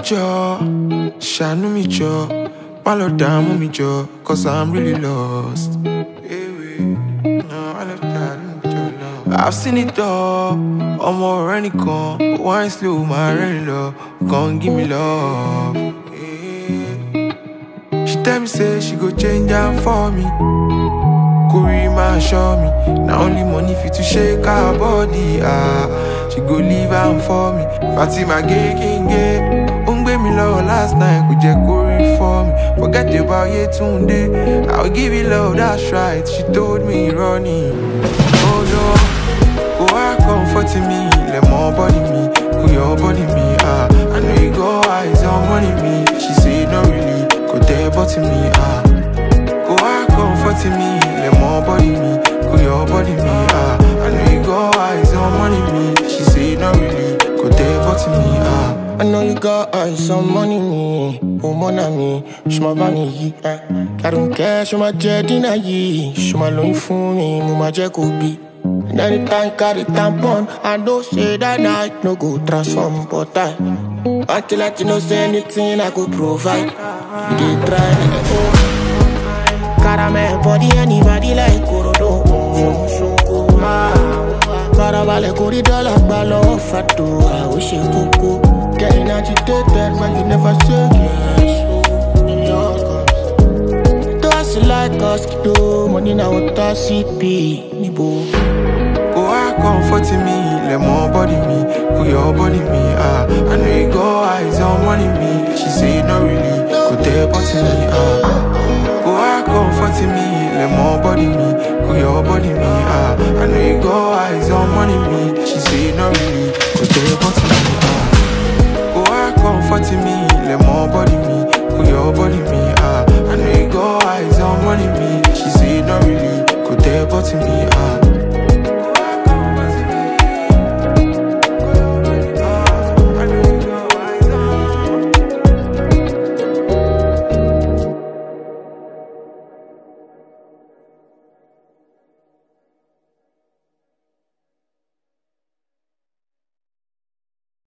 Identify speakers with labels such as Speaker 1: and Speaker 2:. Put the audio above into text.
Speaker 1: Joe, ṣàánú mi jọ̀ọ́, má lọ dààmú mi jọ̀ọ́, 'cause I'm really lost. I've seen it all, ọmọ ọ̀rẹ́ nìkan, wine slow, máa rẹ́rìn lọ, come give me love. She tell me say she go change am for me, Kuri ma show me, na only money fit to shake her body, she go leave am for me. Fatima gay king gay, gbé mi love last night, kò jẹ́ kó rí for me. Forget about Yetunde, I'll give you love, that's right, she told me running. Oh no, go out comforting me, let more body me, go your body me, I know you go eyes on money me. She say no really, go there but me, go out comforting me, let more body me, go your body me, I know you go eyes on money me. She say no really, go there but me,
Speaker 2: I know you got eyes on money me, oh mon ami, show my money, I don't care, show my jet in a ye, show my loan for me, my Jacobi. And anytime carry tampon, I know say that night no go transform, but I want to let you know say anything I could provide. You did try, caramel body, anybody like Korodo. Caravale corridor like Balo Fatu, I wish you could. Getting agitated when you never say yes. Do us like us, do money now what I CP, Nibo.
Speaker 1: Go out comforting me, let more body me, put your body me, I know you go eyes on money me. She say no really, go there but me, go out comforting me, let more